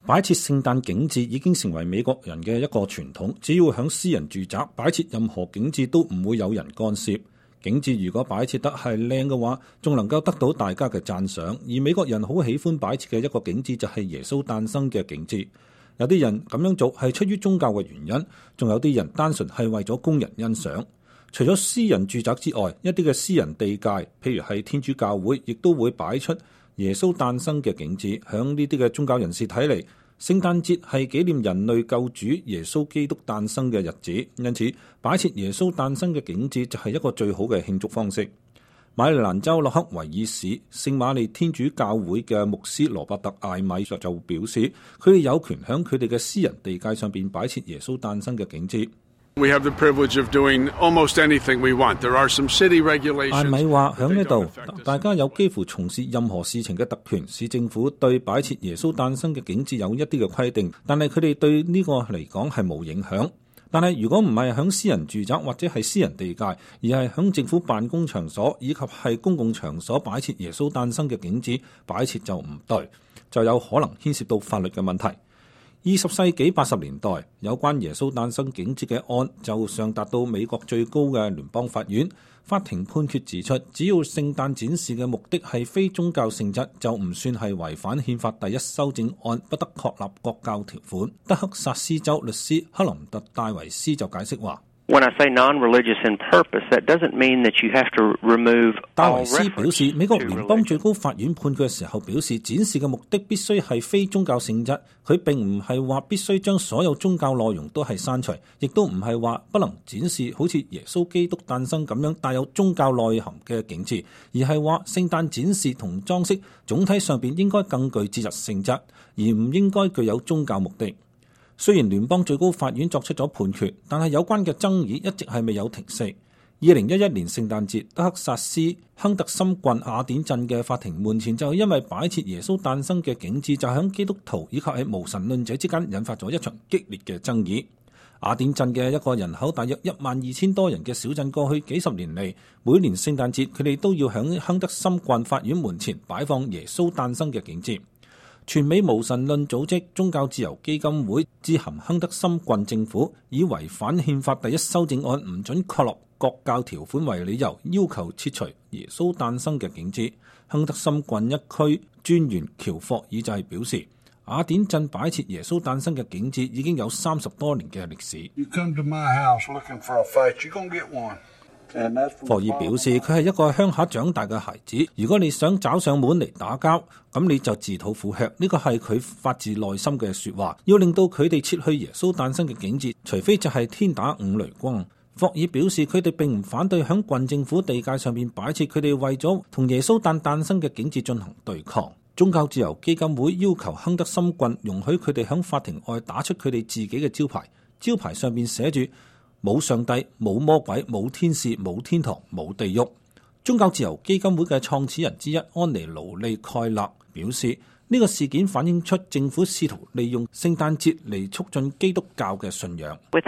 擺設聖誕景緻已經成為美國人嘅一個傳統，只要響私人住宅擺設任何景緻都唔會有人干涉。景緻如果擺設得係靚嘅話，仲能夠得到大家嘅讚賞。而美國人好喜歡擺設嘅一個景緻就係耶穌誕生嘅景緻。有啲人咁樣做係出於宗教嘅原因，仲有啲人單純係為咗供人欣賞。除咗私人住宅之外，一啲嘅私人地界，譬如係天主教會，亦都會擺出耶穌誕生嘅景緻。響呢啲嘅宗教人士睇嚟，聖誕節係紀念人類救主耶穌基督誕生嘅日子，因此擺設耶穌誕生嘅景緻就係一個最好嘅慶祝方式。馬里蘭州洛克維爾市聖瑪利天主教會嘅牧師羅伯特艾米就表示，佢哋有權喺佢哋嘅私人地界上邊擺設耶穌誕生嘅景緻。 We have the privilege of doing almost anything we want. There are some city regulations. 艾米話喺呢度，大家有幾乎從事任何事情嘅特權。市政府對擺設耶穌誕生嘅景緻有一啲嘅規定，但係佢哋對呢個嚟講係冇影響。但係如果唔係喺私人住宅或者係私人地界，而係喺政府辦公場所以及係公共場所擺設耶穌誕生嘅景緻，擺設就唔對，就有可能牽涉到法律嘅問題。20世紀80年代，有關耶穌誕生景緻嘅案就上達到美國最高嘅聯邦法院。法庭判決指出，只要聖誕展示嘅目的係非宗教性質，就唔算係違反憲法第一修正案不得確立國教條款。德克薩斯州律師克林特戴維斯就解釋話 ，When I say non-religious in purpose, that doesn't mean that you have to remove all reference. 戴維斯表示，美國聯邦最高法院判決嘅時候表示，展示嘅目的必須係非宗教性質。佢並唔係話必須將所有宗教內容都係刪除，亦都唔係話不能展示好似耶穌基督誕生咁樣帶有宗教內涵嘅景緻，而係話聖誕展示同裝飾總體上邊應該更具節日性質，而唔應該具有宗教目的。雖然聯邦最高法院作出咗判決，但係有關嘅爭議一直係未有停息。2011年聖誕節，德克薩斯亨特森郡雅典鎮嘅法庭門前就因為擺設耶穌誕生嘅景緻，就喺基督徒以及喺無神論者之間引發咗一場激烈嘅爭議。雅典鎮嘅一個人口大約12000多人嘅小鎮，過去幾十年嚟，每年聖誕節佢哋都要喺亨特森郡法院門前擺放耶穌誕生嘅景緻。全美無神論組織宗教自由基金會致函亨德森郡政府，以違反憲法第一修正案唔准確立國教條款為理由，要求撤除耶穌誕生嘅景緻。亨德森郡一區專員喬霍爾就係表示，雅典鎮擺設耶穌誕生嘅景緻已經有30多年嘅歷史。 You come to my house looking for a fight, you're gonna get one. 霍爾表示，佢係一個鄉下長大嘅孩子，如果你想找上門嚟打交，咁你就自討苦吃。呢個係佢發自內心嘅說話。要令到佢哋撤去耶穌誕生嘅景緻，除非就係天打5雷轟。霍爾表示，佢哋並唔反對響郡政府地界上面擺設佢哋為咗同耶穌誕生嘅景緻進行對抗。宗教自由基金會要求亨德森郡容許佢哋響法庭外打出佢哋自己嘅招牌，招牌上面寫住冇上帝、冇魔鬼、冇天使、冇天堂、冇地獄。宗教自由基金會嘅創始人之一安妮勞利蓋勒表示，呢個事件反映出政府試圖利用聖誕節嚟促進基督教嘅信仰。蓋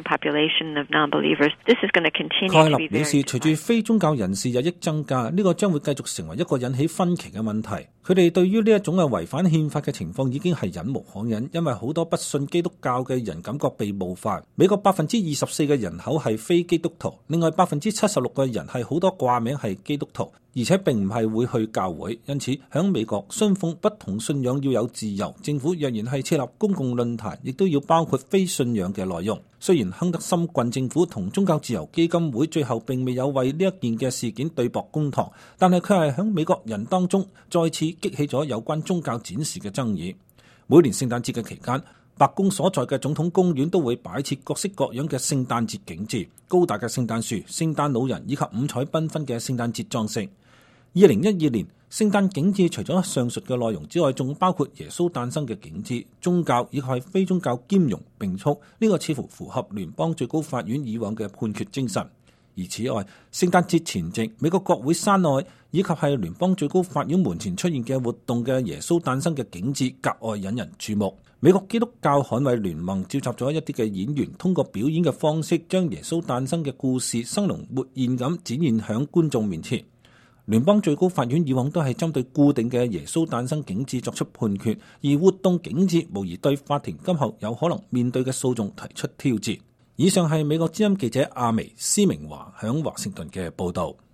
勒表示，隨住非宗教人士日益增加，呢個將會繼續成為一個引起分歧嘅問題。佢哋對於呢一種嘅違反憲法嘅情況已經係忍無可忍，因為好多不信基督教嘅人感覺被冒犯。美國24%嘅人口係非基督徒，另外76%嘅人係好多掛名係基督徒，而且並唔係會去教會。因此喺美國，信奉不同信仰要有自由。政府若然係設立公共論壇，亦都要包括非信仰嘅內容。雖然亨德森郡政府同宗教自由基金會最後並未有為呢一件嘅事件對簿公堂，但係佢係喺美國人當中再次激起咗有關宗教展示嘅爭議。每年聖誕節嘅期間，白宮所在嘅總統公園都會擺設各式各樣嘅聖誕節景緻，高大嘅聖誕樹、聖誕老人以及五彩繽紛嘅聖誕節裝飾。2012年，聖誕景緻除咗上述嘅內容之外，仲包括耶穌誕生嘅景緻，宗教以及係非宗教兼容並蓄。呢個似乎符合聯邦最高法院以往嘅判決精神。而此外，聖誕節前夕，美國國會山內以及係聯邦最高法院門前出現嘅活動嘅耶穌誕生嘅景緻格外引人注目。美國基督教捍衛聯盟召集咗一啲嘅演員，通過表演嘅方式將耶穌誕生嘅故事生龍活現咁展現響觀眾面前。 聯邦最高法院以往都係針對固定嘅耶穌誕生景致作出判決，而活動景致無疑對法庭今後有可能面對嘅訴訟提出挑戰。以上係美國之音記者阿薇施明華響華盛頓嘅報道。